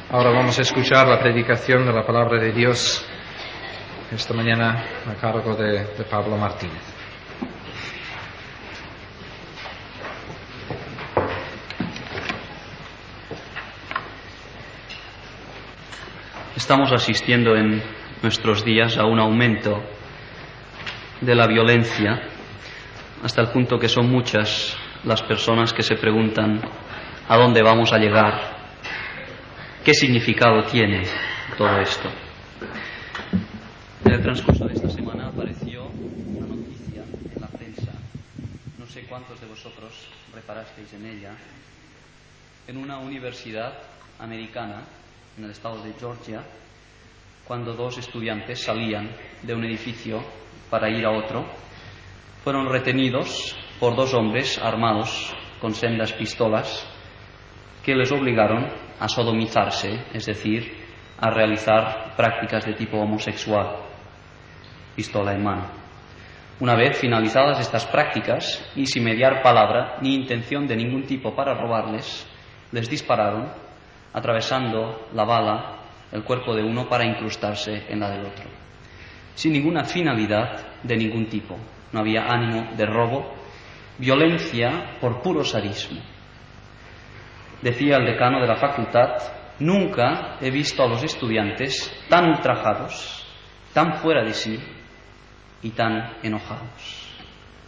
Ahora vamos a escuchar la predicación de la palabra de Dios esta mañana a cargo de Pablo Martínez. Estamos asistiendo en nuestros días a un aumento de la violencia, hasta el punto que son muchas las personas que se preguntan a dónde vamos a llegar. ¿Qué significado tiene todo esto? En el transcurso de esta semana apareció una noticia en la prensa, no sé cuántos de vosotros reparasteis en ella, en una universidad americana, en el estado de Georgia, cuando dos estudiantes salían de un edificio para ir a otro, fueron retenidos por dos hombres armados con sendas pistolas que les obligaron a sodomizarse, es decir, a realizar prácticas de tipo homosexual, pistola en mano. Una vez finalizadas estas prácticas y sin mediar palabra ni intención de ningún tipo para robarles, les dispararon, atravesando la bala el cuerpo de uno para incrustarse en la del otro, sin ninguna finalidad de ningún tipo. No había ánimo de robo, violencia por puro sadismo. Decía el decano de la facultad: nunca he visto a los estudiantes tan ultrajados, tan fuera de sí y tan enojados.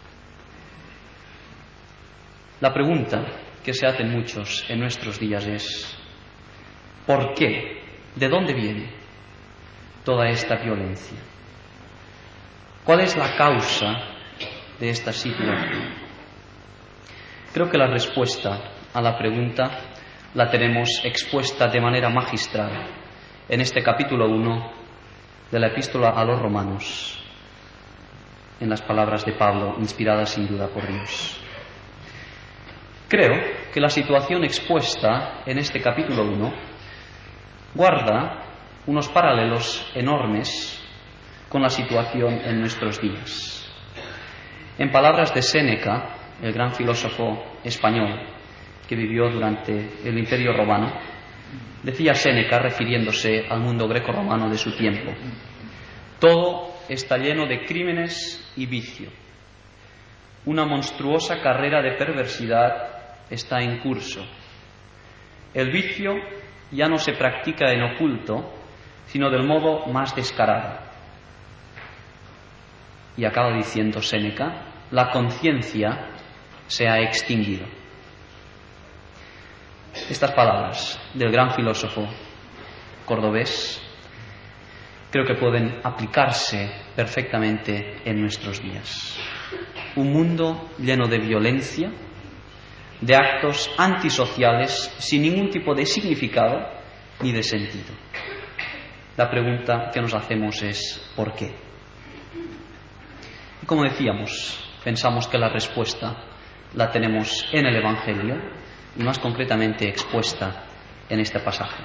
La pregunta que se hacen muchos en nuestros días es: ¿por qué? ¿De dónde viene toda esta violencia? ¿Cuál es la causa de esta situación? Creo que la respuesta a la pregunta la tenemos expuesta de manera magistral en este capítulo 1 de la Epístola a los Romanos, en las palabras de Pablo, inspiradas sin duda por Dios. Creo que la situación expuesta en este capítulo 1 guarda unos paralelos enormes con la situación en nuestros días. En palabras de Séneca, el gran filósofo español que vivió durante el Imperio Romano, decía Séneca, refiriéndose al mundo greco-romano de su tiempo: todo está lleno de crímenes y vicio. Una monstruosa carrera de perversidad está en curso. El vicio ya no se practica en oculto, sino del modo más descarado. Y acaba diciendo Séneca: la conciencia se ha extinguido. Estas palabras del gran filósofo cordobés creo que pueden aplicarse perfectamente en nuestros días. Un mundo lleno de violencia, de actos antisociales sin ningún tipo de significado ni de sentido. La pregunta que nos hacemos es: ¿por qué? Y como decíamos, pensamos que la respuesta la tenemos en el Evangelio y más concretamente expuesta en este pasaje.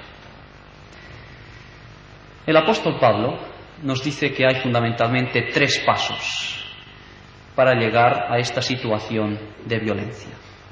El apóstol Pablo nos dice que hay fundamentalmente 3 pasos para llegar a esta situación de violencia.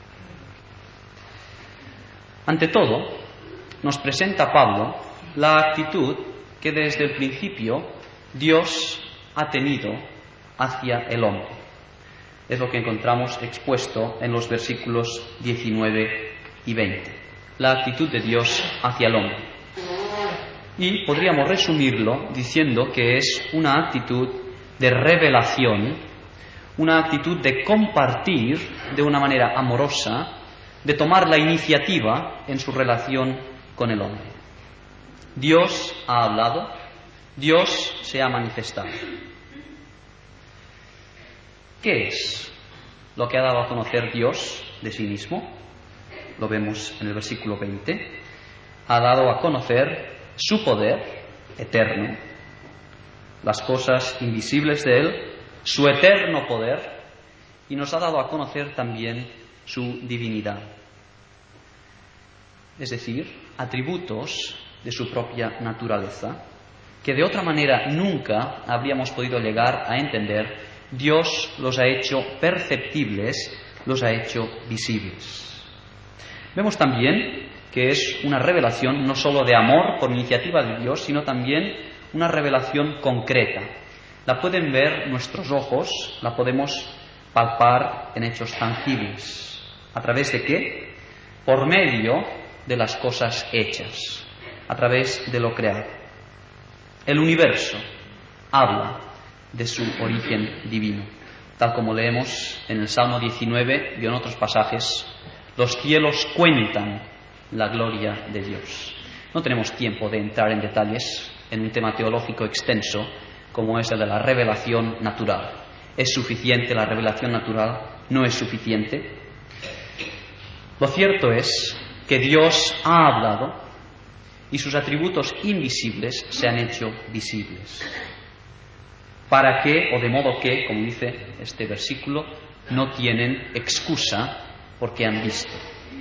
Ante todo, nos presenta Pablo la actitud que desde el principio Dios ha tenido hacia el hombre. Es lo que encontramos expuesto en los versículos 19 y 20. La actitud de Dios hacia el hombre. Y podríamos resumirlo diciendo que es una actitud de revelación, una actitud de compartir de una manera amorosa, de tomar la iniciativa en su relación con el hombre. Dios ha hablado, Dios se ha manifestado. ¿Qué es lo que ha dado a conocer Dios de sí mismo? Lo vemos en el versículo 20. Ha dado a conocer su poder eterno, las cosas invisibles de Él, su eterno poder, y nos ha dado a conocer también su divinidad. Es decir, atributos de su propia naturaleza, que de otra manera nunca habríamos podido llegar a entender. Dios los ha hecho perceptibles, los ha hecho visibles. Vemos también que es una revelación no solo de amor por iniciativa de Dios, sino también una revelación concreta. La pueden ver nuestros ojos, la podemos palpar en hechos tangibles. ¿A través de qué? Por medio de las cosas hechas, a través de lo creado. El universo habla de su origen divino, tal como leemos en el Salmo 19 y en otros pasajes. Los cielos cuentan la gloria de Dios. No tenemos tiempo de entrar en detalles en un tema teológico extenso como es el de la revelación natural. ¿Es suficiente la revelación natural? ¿No es suficiente? Lo cierto es que Dios ha hablado y sus atributos invisibles se han hecho visibles. ¿Para qué? O de modo que, como dice este versículo, no tienen excusa porque han visto.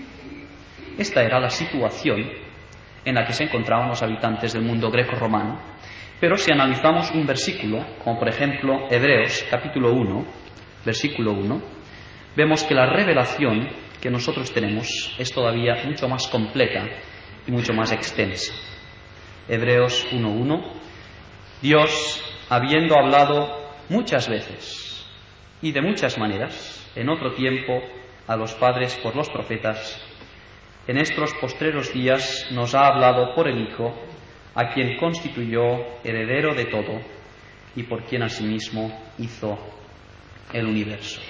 Esta era la situación en la que se encontraban los habitantes del mundo greco-romano. Pero si analizamos un versículo, como por ejemplo Hebreos capítulo 1, versículo 1, vemos que la revelación que nosotros tenemos es todavía mucho más completa y mucho más extensa. Hebreos 1:1, Dios, habiendo hablado muchas veces y de muchas maneras, en otro tiempo, a los padres por los profetas, en estos postreros días nos ha hablado por el Hijo, a quien constituyó heredero de todo y por quien asimismo hizo el universo.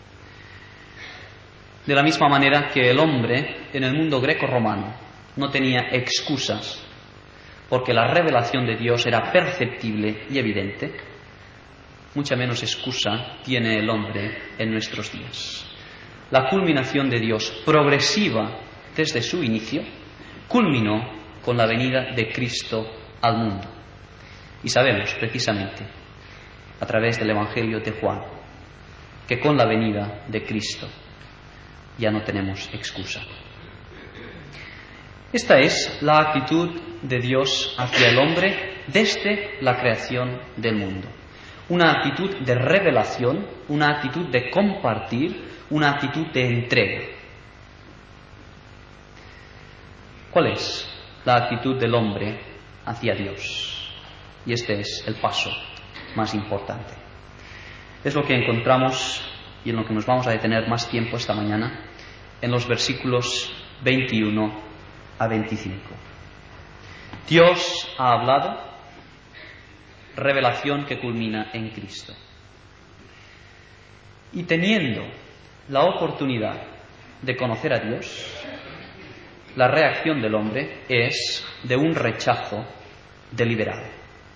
De la misma manera que el hombre en el mundo greco-romano no tenía excusas porque la revelación de Dios era perceptible y evidente, mucha menos excusa tiene el hombre en nuestros días. La culminación de Dios progresiva desde su inicio culminó con la venida de Cristo al mundo. Y sabemos precisamente, a través del Evangelio de Juan, que con la venida de Cristo ya no tenemos excusa. Esta es la actitud de Dios hacia el hombre desde la creación del mundo. Una actitud de revelación, una actitud de compartir, una actitud de entrega. ¿Cuál es la actitud del hombre hacia Dios? Y este es el paso más importante. Es lo que encontramos y en lo que nos vamos a detener más tiempo esta mañana en los versículos 21 a 25. Dios ha hablado, revelación que culmina en Cristo. Y teniendo la oportunidad de conocer a Dios, la reacción del hombre es de un rechazo deliberado.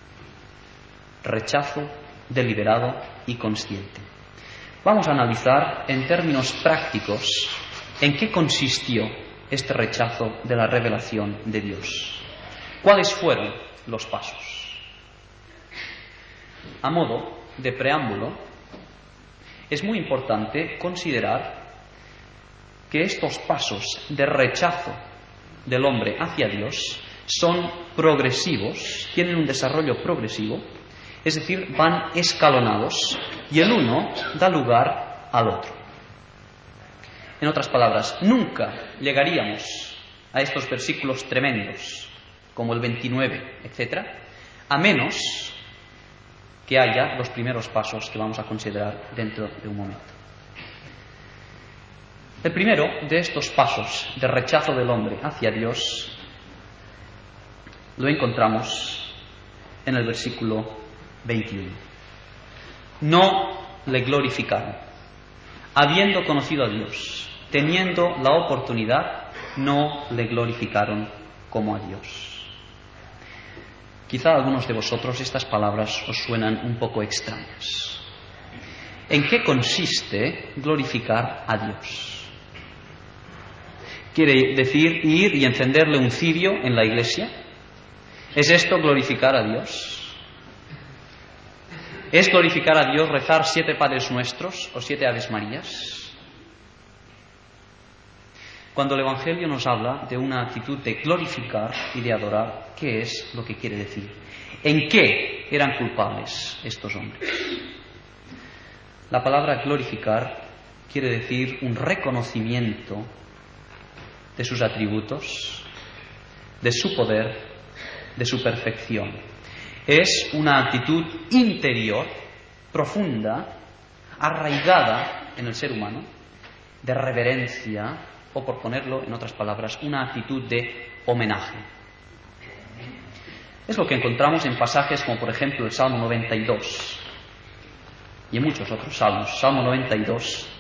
Rechazo deliberado y consciente. Vamos a analizar en términos prácticos en qué consistió este rechazo de la revelación de Dios. ¿Cuáles fueron los pasos? A modo de preámbulo, es muy importante considerar que estos pasos de rechazo del hombre hacia Dios son progresivos, tienen un desarrollo progresivo, es decir, van escalonados y el uno da lugar al otro. En otras palabras, nunca llegaríamos a estos versículos tremendos, como el 29, etc., a menos que haya los primeros pasos que vamos a considerar dentro de un momento. El primero de estos pasos de rechazo del hombre hacia Dios lo encontramos en el versículo 21. No le glorificaron. Habiendo conocido a Dios, teniendo la oportunidad, no le glorificaron como a Dios. Quizá a algunos de vosotros estas palabras os suenan un poco extrañas. ¿En qué consiste glorificar a Dios? ¿Quiere decir ir y encenderle un cirio en la iglesia? ¿Es esto glorificar a Dios? ¿Es glorificar a Dios rezar 7 Padres Nuestros o 7 Aves Marías? Cuando el Evangelio nos habla de una actitud de glorificar y de adorar, ¿qué es lo que quiere decir? ¿En qué eran culpables estos hombres? La palabra glorificar quiere decir un reconocimiento de sus atributos, de su poder, de su perfección. Es una actitud interior, profunda, arraigada en el ser humano, de reverencia, o por ponerlo en otras palabras, una actitud de homenaje. Es lo que encontramos en pasajes como por ejemplo el Salmo 92 y en muchos otros salmos. Salmo 92,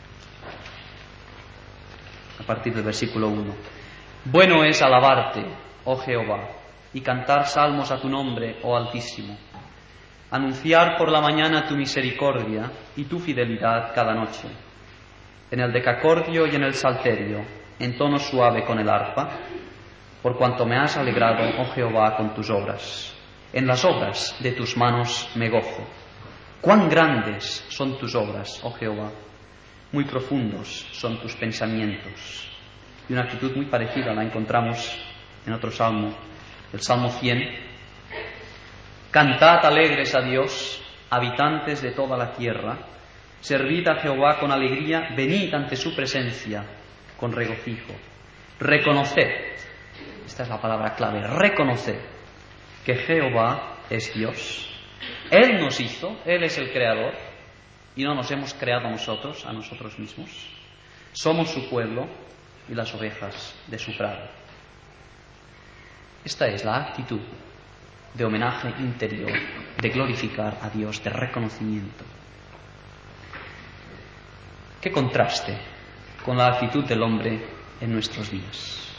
a partir del versículo 1. Bueno es alabarte, oh Jehová, y cantar salmos a tu nombre, oh Altísimo. Anunciar por la mañana tu misericordia y tu fidelidad cada noche. En el decacordio y en el salterio, en tono suave con el arpa, por cuanto me has alegrado, oh Jehová, con tus obras. En las obras de tus manos me gozo. Cuán grandes son tus obras, oh Jehová, muy profundos son tus pensamientos. Y una actitud muy parecida la encontramos en otro salmo, el Salmo 100. Cantad alegres a Dios, habitantes de toda la tierra, servid a Jehová con alegría, venid ante su presencia con regocijo. Reconoced, esta es la palabra clave, reconoced que Jehová es Dios. Él nos hizo, Él es el creador, y no nos hemos creado a nosotros mismos. Somos su pueblo y las ovejas de su prado. Esta es la actitud de homenaje interior, de glorificar a Dios, de reconocimiento. Qué contraste con la actitud del hombre en nuestros días.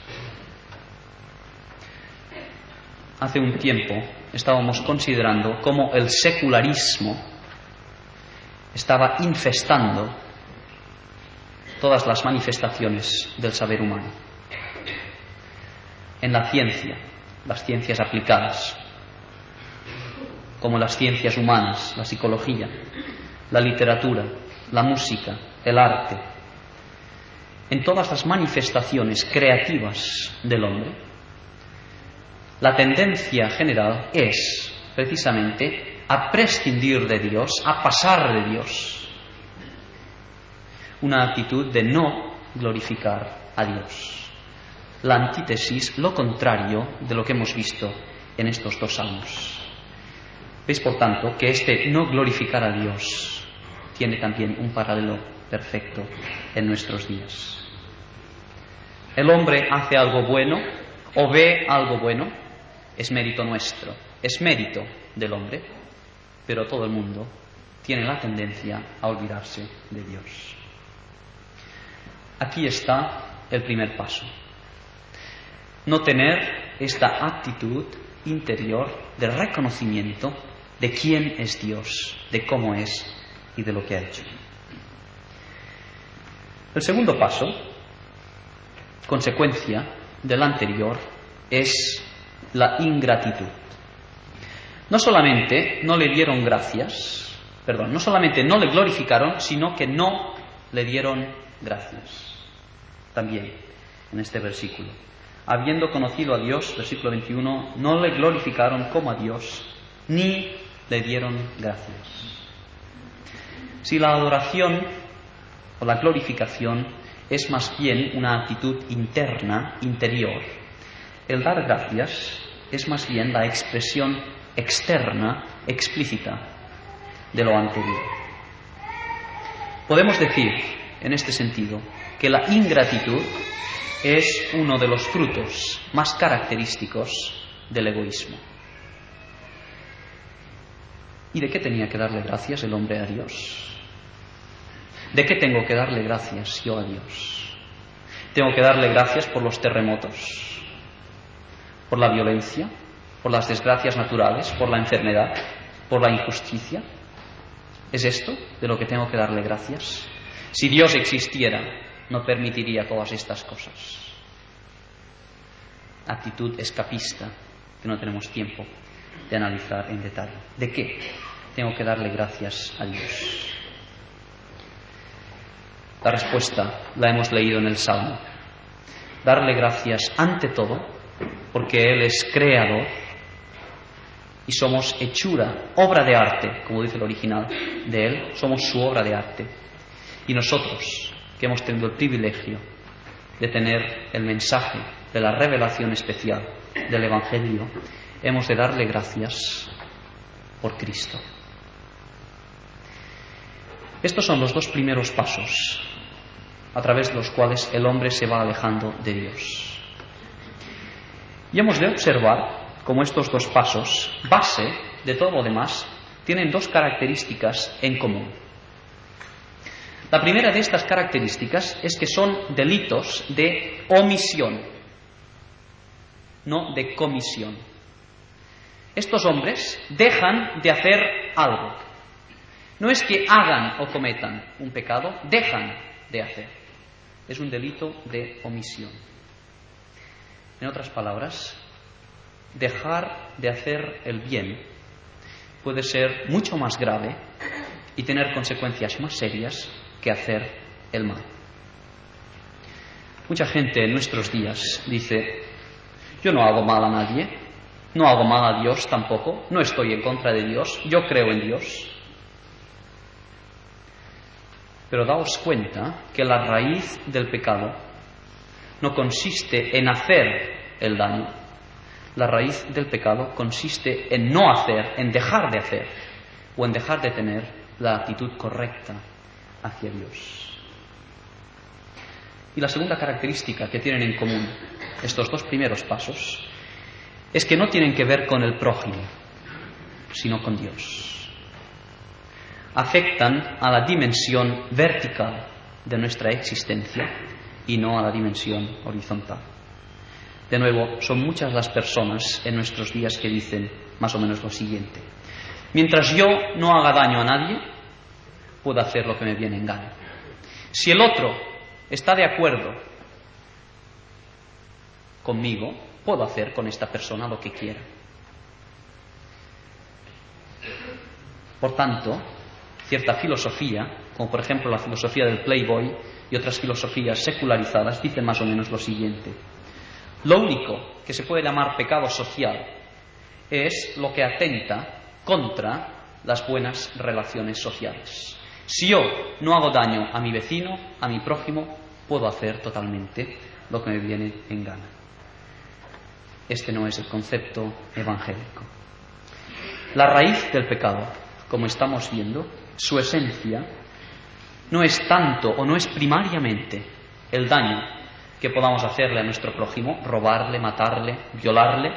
Hace un tiempo estábamos considerando cómo el secularismo estaba infestando todas las manifestaciones del saber humano. En la ciencia, las ciencias aplicadas, como las ciencias humanas, la psicología, la literatura, la música, el arte, en todas las manifestaciones creativas del hombre, la tendencia general es precisamente a prescindir de Dios, a pasar de Dios. Una actitud de no glorificar a Dios. La antítesis, lo contrario de lo que hemos visto en estos dos salmos. Veis, por tanto, que este no glorificar a Dios tiene también un paralelo perfecto en nuestros días. El hombre hace algo bueno o ve algo bueno, es mérito nuestro, es mérito del hombre, pero todo el mundo tiene la tendencia a olvidarse de Dios. Aquí está el primer paso. No tener esta actitud interior de reconocimiento de quién es Dios, de cómo es y de lo que ha hecho. El segundo paso, consecuencia del anterior, es la ingratitud. No solamente no le dieron gracias, no solamente no le glorificaron, sino que no le dieron gracias. También en este versículo. Habiendo conocido a Dios, versículo 21, no le glorificaron como a Dios, ni le dieron gracias. Si la adoración o la glorificación es más bien una actitud interna, interior, el dar gracias es más bien la expresión externa, explícita de lo anterior. Podemos decir, en este sentido, que la ingratitud es uno de los frutos más característicos del egoísmo. ¿Y de qué tenía que darle gracias el hombre a Dios? ¿De qué tengo que darle gracias yo a Dios? ¿Tengo que darle gracias por los terremotos, por la violencia, por las desgracias naturales, por la enfermedad, por la injusticia? ¿Es esto de lo que tengo que darle gracias? Si Dios existiera, no permitiría todas estas cosas. Actitud escapista que no tenemos tiempo de analizar en detalle. ¿De qué tengo que darle gracias a Dios? La respuesta la hemos leído en el Salmo. Darle gracias ante todo porque Él es creador y somos hechura, obra de arte, como dice el original de Él, somos su obra de arte. Y nosotros, que hemos tenido el privilegio de tener el mensaje de la revelación especial del Evangelio, hemos de darle gracias por Cristo. Estos son los dos primeros pasos a través de los cuales el hombre se va alejando de Dios. Y hemos de observar cómo estos dos pasos, base de todo lo demás, tienen dos características en común. La primera de estas características es que son delitos de omisión, no de comisión. Estos hombres dejan de hacer algo. No es que hagan o cometan un pecado, dejan de hacer. Es un delito de omisión. En otras palabras, dejar de hacer el bien puede ser mucho más grave y tener consecuencias más serias que hacer el mal. Mucha gente en nuestros días dice: yo no hago mal a nadie, no hago mal a Dios tampoco, no estoy en contra de Dios, yo creo en Dios. Pero daos cuenta que la raíz del pecado no consiste en hacer el daño. La raíz del pecado consiste en no hacer, en dejar de hacer, o en dejar de tener la actitud correcta hacia Dios. Y la segunda característica que tienen en común estos dos primeros pasos es que no tienen que ver con el prójimo, sino con Dios. Afectan a la dimensión vertical de nuestra existencia y no a la dimensión horizontal. De nuevo, son muchas las personas en nuestros días que dicen más o menos lo siguiente: mientras yo no haga daño a nadie, puedo hacer lo que me viene en gana. Si el otro está de acuerdo conmigo, puedo hacer con esta persona lo que quiera. Por tanto, cierta filosofía, como por ejemplo la filosofía del Playboy y otras filosofías secularizadas, dicen más o menos lo siguiente: lo único que se puede llamar pecado social es lo que atenta contra las buenas relaciones sociales. Si yo no hago daño a mi vecino, a mi prójimo, puedo hacer totalmente lo que me viene en gana. Este no es el concepto evangélico. La raíz del pecado, como estamos viendo, su esencia, no es tanto o no es primariamente el daño que podamos hacerle a nuestro prójimo, robarle, matarle, violarle,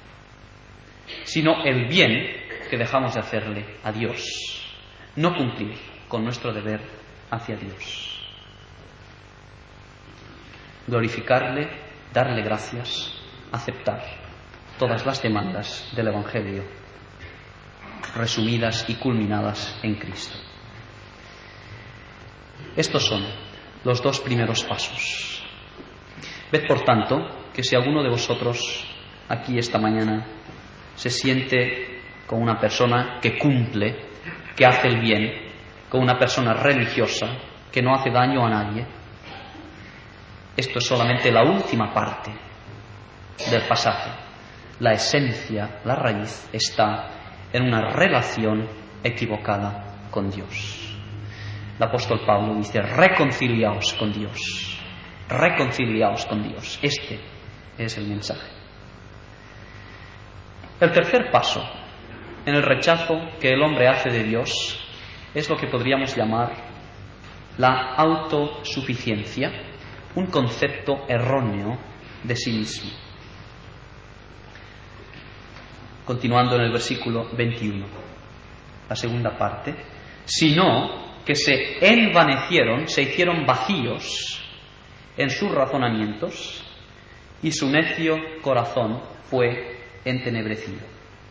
sino el bien que dejamos de hacerle a Dios, no cumplir con nuestro deber hacia Dios. Glorificarle, darle gracias, aceptar todas las demandas del Evangelio, resumidas y culminadas en Cristo. Estos son los dos primeros pasos. Ved, por tanto, que si alguno de vosotros aquí esta mañana se siente como una persona que cumple, que hace el bien, como una persona religiosa, que no hace daño a nadie, esto es solamente la última parte del pasaje. La esencia, la raíz, está en una relación equivocada con Dios. El apóstol Pablo dice: reconciliaos con Dios. Reconciliaos con Dios. Este es el mensaje. El tercer paso en el rechazo que el hombre hace de Dios es lo que podríamos llamar la autosuficiencia, un concepto erróneo de sí mismo. Continuando en el versículo 21, la segunda parte: sino que se envanecieron, se hicieron vacíos en sus razonamientos, y su necio corazón fue entenebrecido.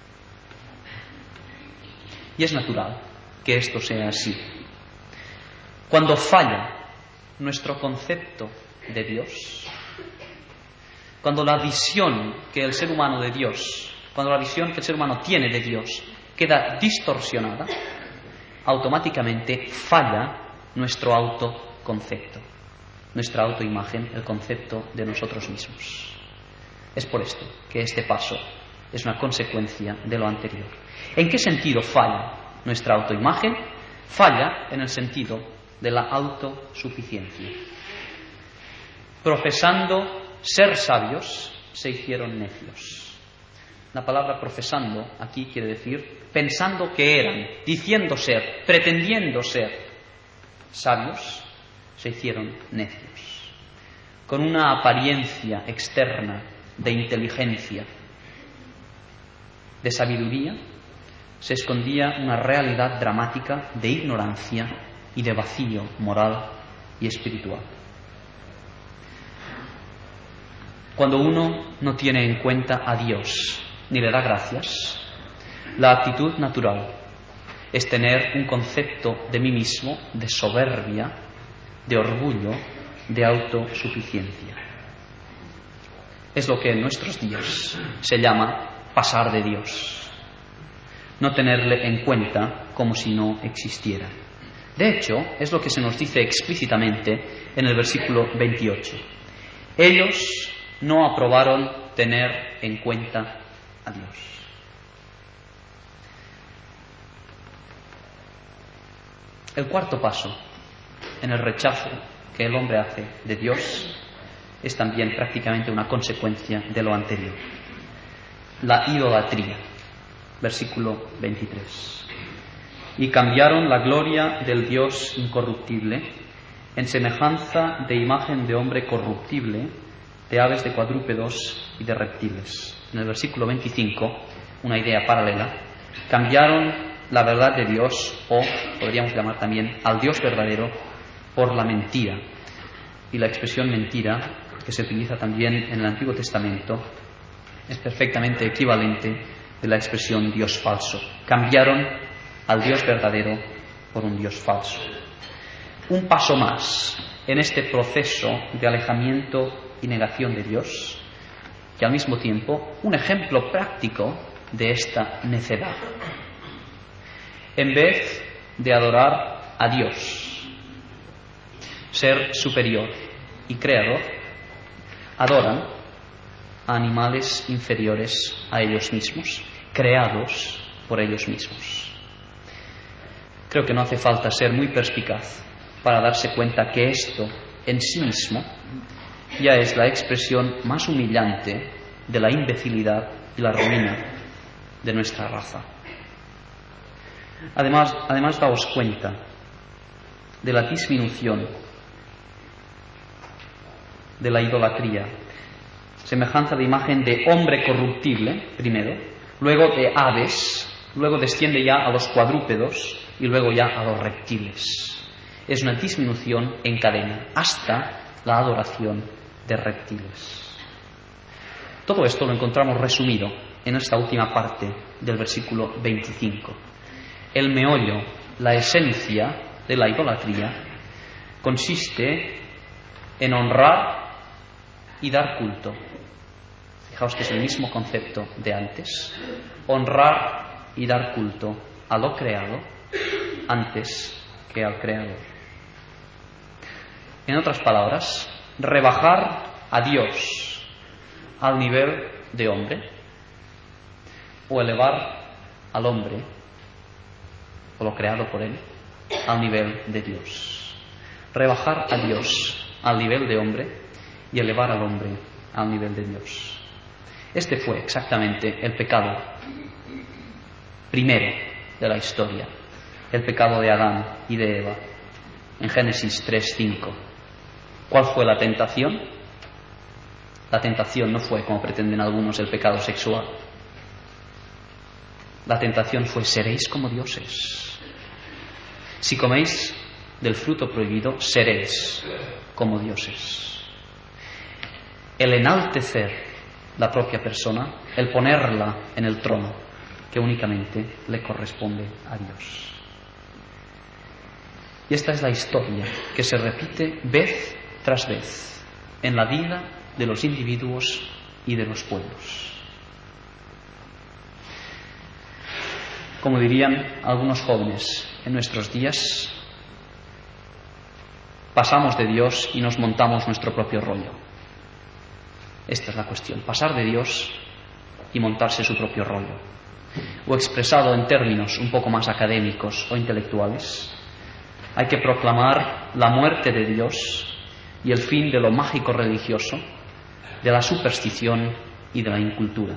Y es natural que esto sea así. Cuando falla nuestro concepto de Dios, cuando la visión que el ser humano de Dios, cuando la visión que el ser humano tiene de Dios queda distorsionada, automáticamente falla nuestro autoconcepto, nuestra autoimagen, el concepto de nosotros mismos. Es por esto que este paso es una consecuencia de lo anterior. ¿En qué sentido falla nuestra autoimagen? Falla en el sentido de la autosuficiencia. Profesando ser sabios, se hicieron necios. La palabra profesando aquí quiere decir pensando que eran, diciendo ser, pretendiendo ser sabios, se hicieron necios. Con una apariencia externa de inteligencia, de sabiduría, se escondía una realidad dramática de ignorancia y de vacío moral y espiritual. Cuando uno no tiene en cuenta a Dios ni le da gracias, la actitud natural es tener un concepto de mí mismo, de soberbia, de orgullo, de autosuficiencia. Es lo que en nuestros días se llama pasar de Dios, no tenerle en cuenta como si no existiera. De hecho, es lo que se nos dice explícitamente en el versículo 28. Ellos no aprobaron tener en cuenta a Dios. El cuarto paso en el rechazo que el hombre hace de Dios es también prácticamente una consecuencia de lo anterior. La idolatría, versículo 23. Y cambiaron la gloria del Dios incorruptible en semejanza de imagen de hombre corruptible, de aves, de cuadrúpedos y de reptiles. En el versículo 25, una idea paralela, cambiaron la verdad de Dios, o podríamos llamar también al Dios verdadero, por la mentira. Y la expresión mentira, que se utiliza también en el Antiguo Testamento, es perfectamente equivalente de la expresión Dios falso. Cambiaron al Dios verdadero por un Dios falso. Un paso más en este proceso de alejamiento y negación de Dios, y al mismo tiempo un ejemplo práctico de esta necedad. En vez de adorar a Dios, ser superior y creador, adoran a animales inferiores a ellos mismos, creados por ellos mismos. Creo que no hace falta ser muy perspicaz para darse cuenta que esto en sí mismo ya es la expresión más humillante de la imbecilidad y la ruina de nuestra raza. Además daos cuenta de la disminución de la idolatría, semejanza de imagen de hombre corruptible, primero, luego de aves, luego desciende ya a los cuadrúpedos y luego ya a los reptiles. Es una disminución en cadena hasta la adoración de reptiles. Todo esto lo encontramos resumido en esta última parte del versículo 25. El meollo, la esencia de la idolatría, consiste en honrar y dar culto. Fijaos que es el mismo concepto de antes. Honrar y dar culto a lo creado antes que al Creador. En otras palabras, rebajar a Dios al nivel de hombre o elevar al hombre o lo creado por él al nivel de Dios. Rebajar a Dios al nivel de hombre y elevar al hombre al nivel de Dios. Este fue exactamente el pecado primero de la historia, el pecado de Adán y de Eva, en Génesis 3:5. ¿Cuál fue la tentación? La tentación no fue, como pretenden algunos, el pecado sexual. La tentación fue: seréis como dioses. Si coméis del fruto prohibido, seréis como dioses. El enaltecer la propia persona, el ponerla en el trono que únicamente le corresponde a Dios. Y esta es la historia que se repite vez tras vez en la vida de los individuos y de los pueblos. Como dirían algunos jóvenes en nuestros días, pasamos de Dios y nos montamos nuestro propio rollo. Esta es la cuestión: pasar de Dios y montarse su propio rollo. O expresado en términos un poco más académicos o intelectuales, hay que proclamar la muerte de Dios y el fin de lo mágico religioso de la superstición y de la incultura.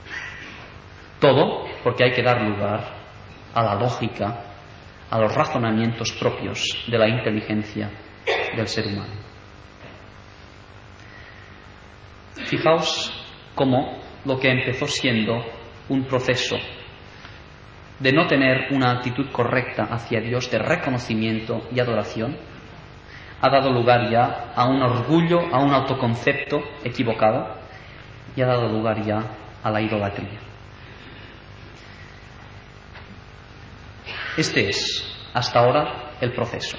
Todo porque hay que dar lugar a la lógica, a los razonamientos propios de la inteligencia del ser humano. Fijaos cómo lo que empezó siendo un proceso de no tener una actitud correcta hacia Dios, de reconocimiento y adoración, ha dado lugar ya a un orgullo, a un autoconcepto equivocado, y ha dado lugar ya a la idolatría. Este es, hasta ahora, el proceso.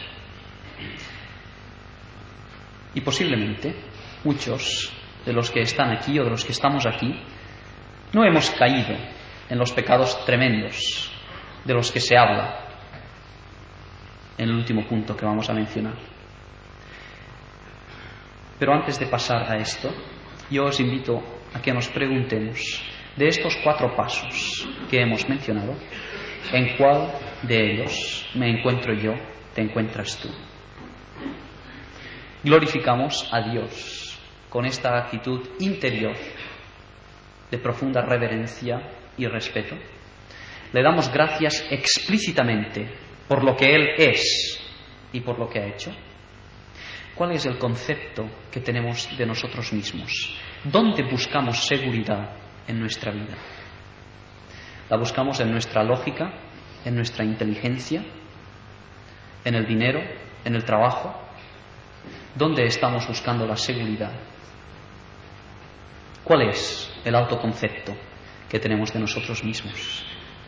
Y posiblemente muchos de los que están aquí o de los que estamos aquí no hemos caído en los pecados tremendos de los que se habla en el último punto que vamos a mencionar. Pero antes de pasar a esto, yo os invito a que nos preguntemos, de estos 4 pasos que hemos mencionado, ¿en cuál de ellos me encuentro yo, te encuentras tú? Glorificamos a Dios con esta actitud interior de profunda reverencia y respeto. Le damos gracias explícitamente por lo que Él es y por lo que ha hecho. ¿Cuál es el concepto que tenemos de nosotros mismos? ¿Dónde buscamos seguridad en nuestra vida? ¿La buscamos en nuestra lógica, en nuestra inteligencia, en el dinero, en el trabajo? ¿Dónde estamos buscando la seguridad? ¿Cuál es el autoconcepto que tenemos de nosotros mismos?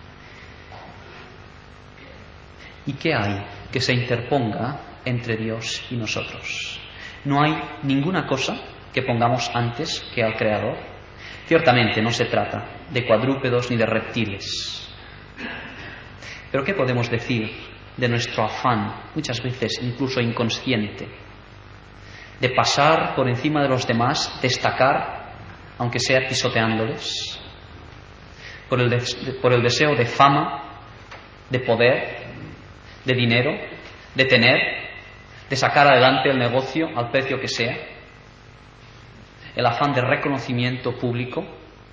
¿Y qué hay que se interponga entre Dios y nosotros? No hay ninguna cosa que pongamos antes que al Creador. Ciertamente no se trata de cuadrúpedos ni de reptiles. Pero ¿qué podemos decir de nuestro afán, muchas veces incluso inconsciente, de pasar por encima de los demás, destacar, aunque sea pisoteándoles, por el deseo de fama, de poder, de dinero, de tener, de sacar adelante el negocio al precio que sea, el afán de reconocimiento público?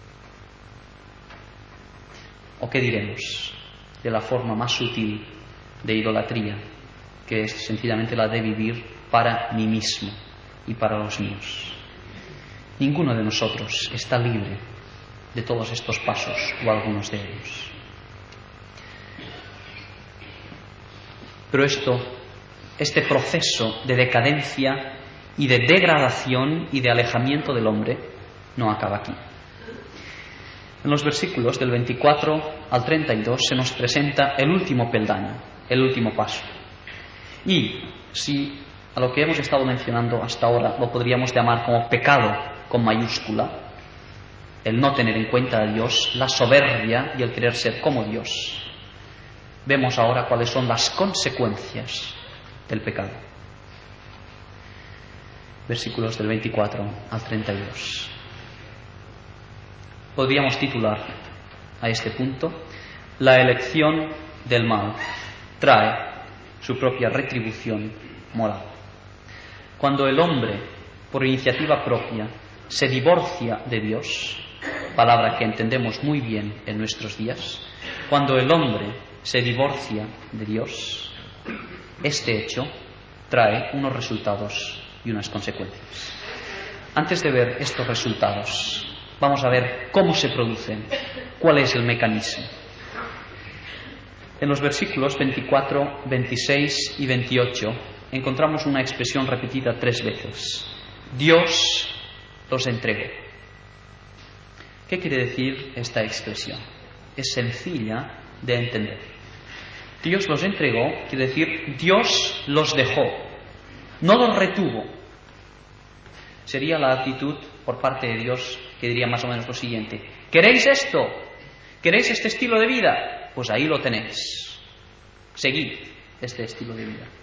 ¿O qué diremos de la forma más sutil de idolatría, que es sencillamente la de vivir para mí mismo y para los míos? Ninguno de nosotros está libre de todos estos pasos o algunos de ellos. Pero este proceso de decadencia y de degradación y de alejamiento del hombre no acaba aquí. En los versículos del 24 al 32 se nos presenta el último peldaño, el último paso. Y si a lo que hemos estado mencionando hasta ahora lo podríamos llamar como pecado con mayúscula, el no tener en cuenta a Dios, la soberbia y el querer ser como Dios, vemos ahora cuáles son las consecuencias del pecado. Versículos del 24 al 32. Podríamos titular a este punto: la elección del mal trae su propia retribución moral. Cuando el hombre, por iniciativa propia, se divorcia de Dios, palabra que entendemos muy bien en nuestros días, cuando el hombre se divorcia de Dios, este hecho trae unos resultados y unas consecuencias. Antes de ver estos resultados, vamos a ver cómo se producen, cuál es el mecanismo. En los versículos 24, 26 y 28 encontramos una expresión repetida 3 veces: Dios los entregó. ¿Qué quiere decir esta expresión? Es sencilla de entender. Dios los entregó quiere decir Dios los dejó, no los retuvo. Sería la actitud por parte de Dios que diría más o menos lo siguiente: ¿queréis esto? ¿Queréis este estilo de vida? Pues ahí lo tenéis. Seguid este estilo de vida.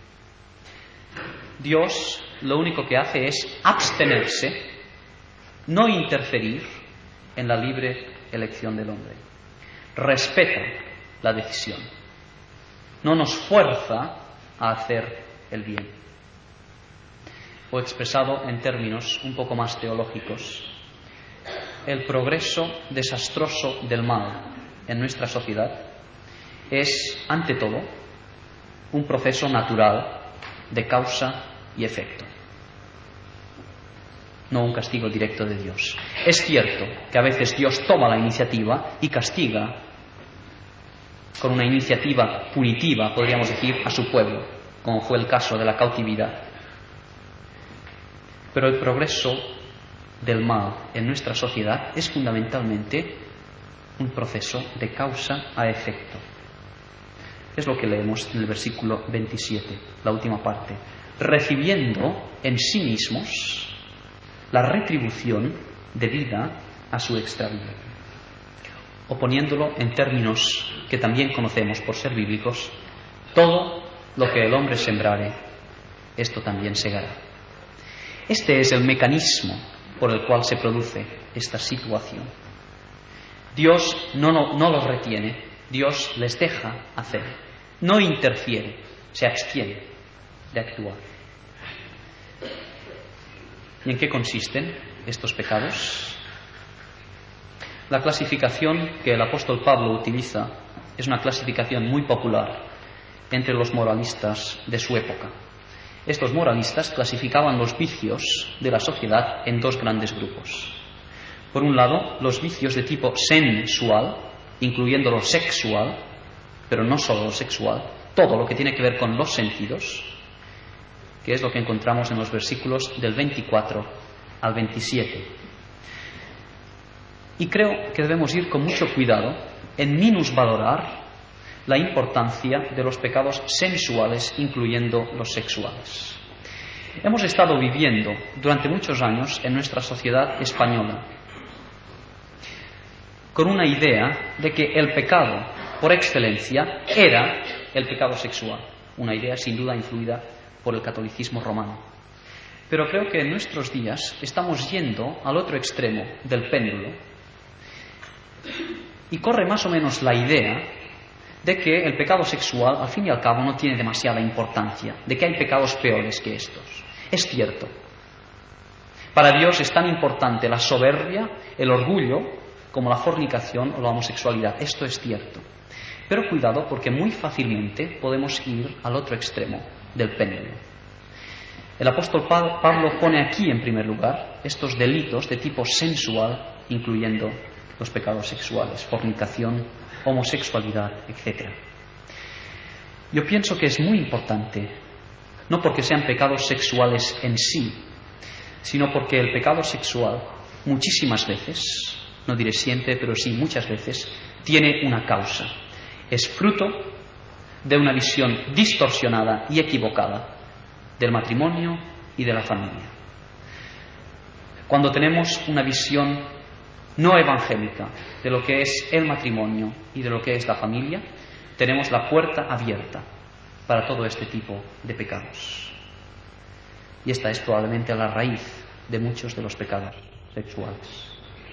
Dios lo único que hace es abstenerse, no interferir en la libre elección del hombre. Respeta la decisión. No nos fuerza a hacer el bien. o expresado en términos un poco más teológicos, el progreso desastroso del mal en nuestra sociedad es, ante todo, un proceso natural de causa y efecto, no un castigo directo de Dios. Es cierto que a veces Dios toma la iniciativa y castiga con una iniciativa punitiva, podríamos decir, a su pueblo, como fue el caso de la cautividad. Pero el progreso del mal en nuestra sociedad es fundamentalmente un proceso de causa a efecto. Es lo que leemos en el versículo 27, la última parte. Recibiendo en sí mismos la retribución debida a su extravío. O poniéndolo en términos que también conocemos por ser bíblicos, todo lo que el hombre sembrare, esto también segará. Este es el mecanismo por el cual se produce esta situación. Dios no los retiene, Dios les deja hacer, no interfiere, se abstiene de actuar. ¿Y en qué consisten estos pecados? La clasificación que el apóstol Pablo utiliza es una clasificación muy popular entre los moralistas de su época. Estos moralistas clasificaban los vicios de la sociedad en dos grandes grupos. Por un lado, los vicios de tipo sensual, incluyendo lo sexual, pero no solo lo sexual, todo lo que tiene que ver con los sentidos, que es lo que encontramos en los versículos del 24 al 27. Y creo que debemos ir con mucho cuidado en minusvalorar la importancia de los pecados sensuales, incluyendo los sexuales. Hemos estado viviendo durante muchos años en nuestra sociedad española con una idea de que el pecado por excelencia era el pecado sexual, una idea sin duda influida por el catolicismo romano. Pero creo que en nuestros días estamos yendo al otro extremo del péndulo y corre más o menos la idea de que el pecado sexual, al fin y al cabo, no tiene demasiada importancia, de que hay pecados peores que estos. Es cierto. Para Dios es tan importante la soberbia, el orgullo, como la fornicación o la homosexualidad. Esto es cierto. Pero cuidado, porque muy fácilmente podemos ir al otro extremo del péndulo. El apóstol Pablo pone aquí, en primer lugar, estos delitos de tipo sensual, incluyendo los pecados sexuales, fornicación, homosexualidad, etc. Yo pienso que es muy importante, no porque sean pecados sexuales en sí, sino porque el pecado sexual muchísimas veces, no diré siempre, pero sí muchas veces, tiene una causa. Es fruto de una visión distorsionada y equivocada del matrimonio y de la familia. Cuando tenemos una visión no evangélica de lo que es el matrimonio y de lo que es la familia, tenemos la puerta abierta para todo este tipo de pecados. Y esta es probablemente la raíz de muchos de los pecados sexuales.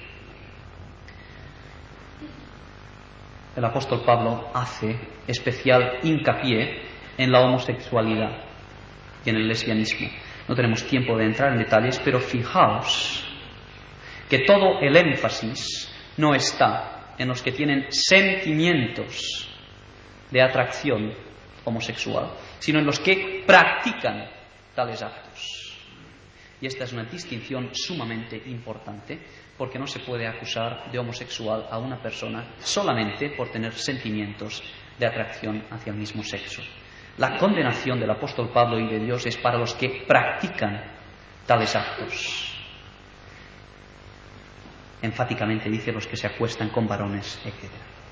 El apóstol Pablo hace especial hincapié en la homosexualidad y en el lesbianismo. No tenemos tiempo de entrar en detalles, pero fijaos que todo el énfasis no está en los que tienen sentimientos de atracción homosexual, sino en los que practican tales actos. Y esta es una distinción sumamente importante, porque no se puede acusar de homosexual a una persona solamente por tener sentimientos de atracción hacia el mismo sexo. La condenación del apóstol Pablo y de Dios es para los que practican tales actos. Enfáticamente dice los que se acuestan con varones, etc.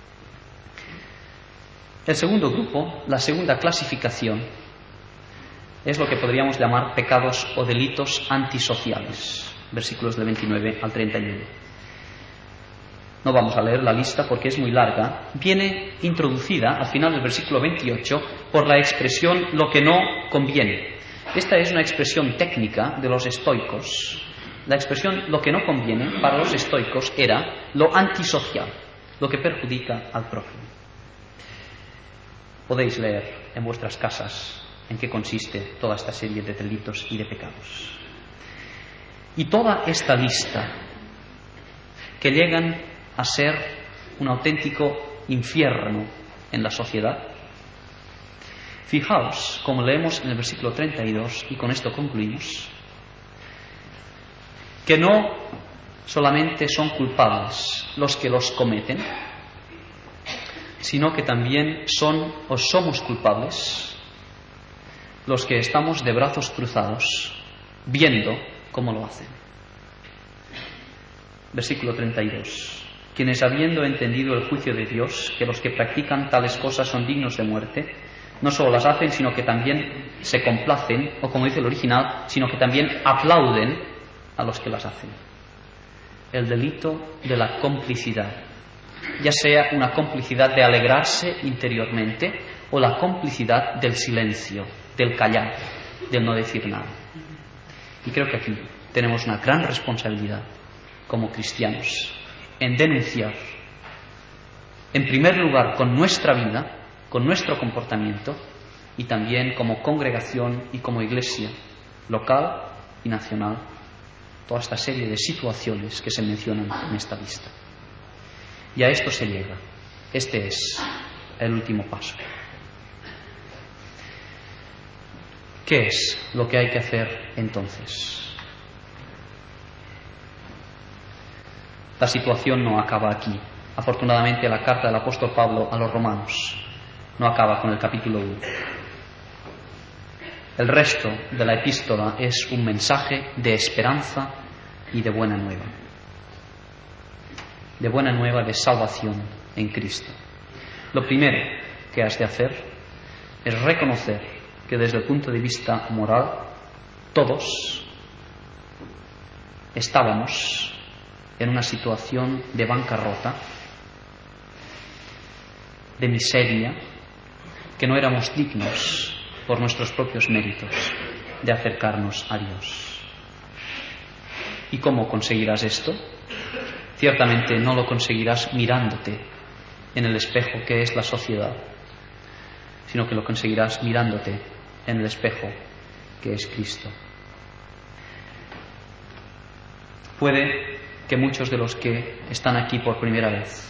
El segundo grupo, la segunda clasificación, es lo que podríamos llamar pecados o delitos antisociales, versículos del 29 al 31. No vamos a leer la lista porque es muy larga. Viene introducida al final del versículo 28 por la expresión lo que no conviene. Esta es una expresión técnica de los estoicos. La expresión lo que no conviene para los estoicos era lo antisocial, lo que perjudica al prójimo. Podéis leer en vuestras casas en qué consiste toda esta serie de delitos y de pecados. Y toda esta lista, que llegan a ser un auténtico infierno en la sociedad. Fijaos, como leemos en el versículo 32, y con esto concluimos, que no solamente son culpables los que los cometen, sino que también son o somos culpables los que estamos de brazos cruzados, viendo cómo lo hacen. Versículo 32. Quienes, habiendo entendido el juicio de Dios, que los que practican tales cosas son dignos de muerte, no solo las hacen, sino que también se complacen, o como dice el original, sino que también aplauden a los que las hacen. El delito de la complicidad, ya sea una complicidad de alegrarse interiormente o la complicidad del silencio, del callar, del no decir nada. Y creo que aquí tenemos una gran responsabilidad como cristianos en denunciar, en primer lugar, con nuestra vida, con nuestro comportamiento, y también como congregación y como iglesia local y nacional, toda esta serie de situaciones que se mencionan en esta lista. Y a esto se llega. Este es el último paso. ¿Qué es lo que hay que hacer entonces? La situación no acaba aquí. Afortunadamente, la carta del apóstol Pablo a los romanos no acaba con el capítulo 1. El resto de la epístola es un mensaje de esperanza y de buena nueva. De buena nueva de salvación en Cristo. Lo primero que has de hacer es reconocer que desde el punto de vista moral todos estábamos en una situación de bancarrota, de miseria, que no éramos dignos por nuestros propios méritos de acercarnos a Dios. ¿Y cómo conseguirás esto? Ciertamente no lo conseguirás mirándote en el espejo que es la sociedad, sino que lo conseguirás mirándote en el espejo que es Cristo. Puede que muchos de los que están aquí por primera vez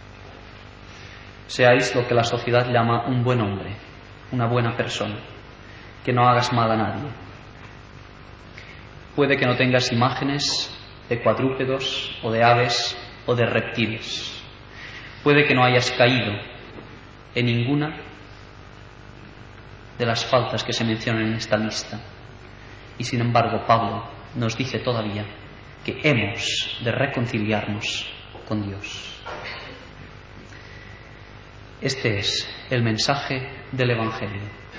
seáis lo que la sociedad llama un buen hombre, una buena persona, que no hagas mal a nadie. Puede que no tengas imágenes de cuadrúpedos o de aves o de reptiles. Puede que no hayas caído en ninguna de las faltas que se mencionan en esta lista. Y sin embargo, Pablo nos dice todavía que hemos de reconciliarnos con Dios. Este es el mensaje del Evangelio.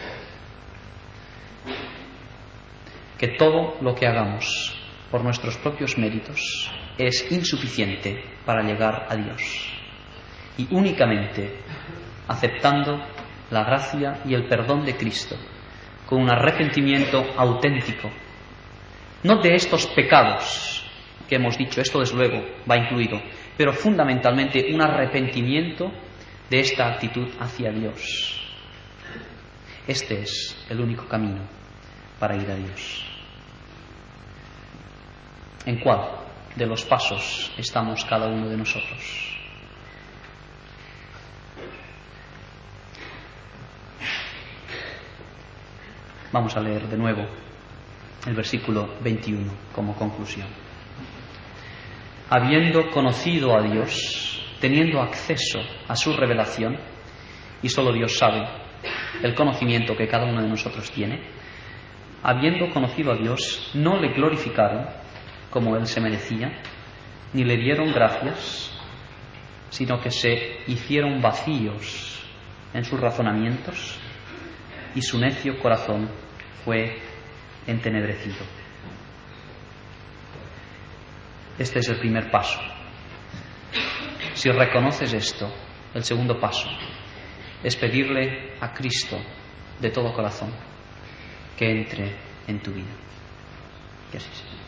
Que todo lo que hagamos por nuestros propios méritos es insuficiente para llegar a Dios. Y únicamente aceptando la gracia y el perdón de Cristo, con un arrepentimiento auténtico, no de estos pecados que hemos dicho, esto desde luego va incluido, pero fundamentalmente un arrepentimiento de esta actitud hacia Dios. Este es el único camino para ir a Dios. ¿En cuál de los pasos estamos cada uno de nosotros? Vamos a leer de nuevo el versículo 21 como conclusión. Habiendo conocido a Dios, teniendo acceso a su revelación, y solo Dios sabe el conocimiento que cada uno de nosotros tiene, habiendo conocido a Dios, no le glorificaron como Él se merecía, ni le dieron gracias, sino que se hicieron vacíos en sus razonamientos, y su necio corazón fue entenebrecido. Este es el primer paso. Si reconoces esto, el segundo paso es pedirle a Cristo de todo corazón que entre en tu vida. Que así sea.